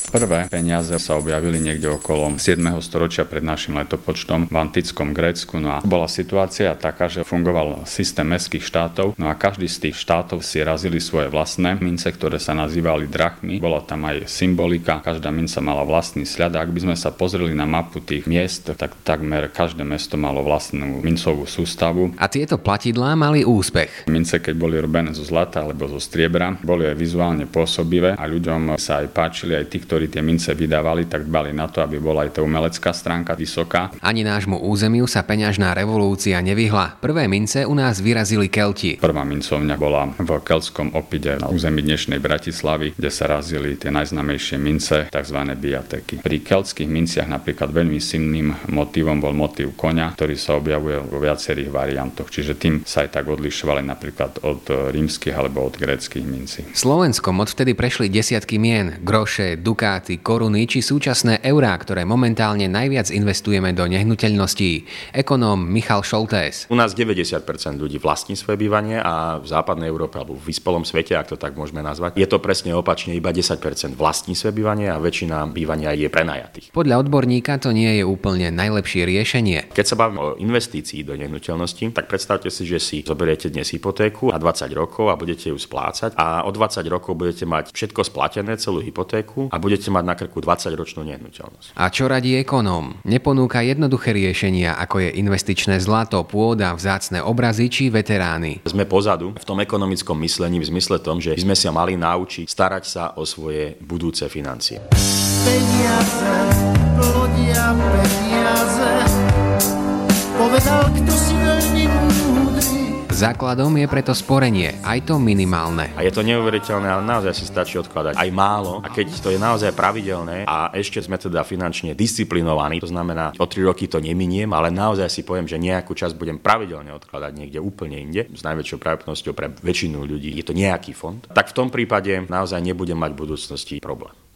Prvé peniaze sa objavili niekde okolo 7. storočia pred našim letopočtom v antickom Grécku. No a bola situácia taká, že fungoval systém mestských štátov, no a každý z tých štátov si razili svoje vlastné mince, ktoré sa nazývali drachmy. Bola tam aj symbolika, každá minca mala vlastný sľad. Ak by sme sa pozreli na mapu tých miest, tak takmer každé mesto malo vlastnú mincovú sústavu. A tieto platidlá mali úspech. Mince, keď boli robené zo zlata alebo zo striebra, boli aj vizuálne pôsobivé a ľuďom sa aj páčili, aj tí, ktorí tie mince vydávali, tak dbali na to, aby bola aj tá umelecká stránka vysoká. Ani nášmu územiu sa peňažná revolúcia nevyhla. Prvé mince u nás vyrazili Kelti. Prvá mincovňa bola v Keltskom Opide na území dnešnej Bratislavy, kde sa razili tie najznámejšie mince, tzv. Biateky. Pri keltských minciach napríklad veľmi silným motívom bol motív koňa, ktorý sa objavuje vo viacerých variantoch. Čiže tým sa aj tak odlišovali napríklad od rímskych alebo od gréckych mincí. Slovenskom odvtedy prešli desiatky mien, groše, dukáty, koruny či súčasné eurá, ktoré momentálne najviac investujeme do nehnuteľností. Ekonóm Michal Šoltés. U nás 90% ľudí vlastní svoje bývanie a v západnej Európe alebo v vyspelom svete, ak to tak môžeme nazvať, je to presne opačne, iba 10% vlastní svoje bývanie a väčšina bývania je prenajatých. Podľa odborníka to nie je úplne najlepšie riešenie. Keď sa bavíme o investícii do nehnuteľnosti, tak predstavte si, že si zoberiete dnes hypotéku na 20 rokov a budete ju splácať a o 20 rokov budete mať všetko splatené, celú hypotéku a budete mať na krku 20-ročnú nehnuteľnosť. A čo radí ekonóm? Neponúka jednoduché riešenia, ako je investičné zlato, pôda, vzácne obrazy či veterány. Sme pozadu v tom ekonomickom myslení v zmysle tom, že sme sa mali naučiť starať sa o svoje budúce financie. Peniaze, plodia peniaze, povedal kto si veľmi múdry. Základom je preto sporenie, aj to minimálne. A je to neuveriteľné, ale naozaj si stačí odkladať aj málo. A keď to je naozaj pravidelné a ešte sme teda finančne disciplinovaní, to znamená, o 3 roky to neminiem, ale naozaj si poviem, že nejakú časť budem pravidelne odkladať niekde úplne inde, s najväčšou pravdepodobnosťou pre väčšinu ľudí je to nejaký fond, tak v tom prípade naozaj nebudem mať v budúcnosti problém.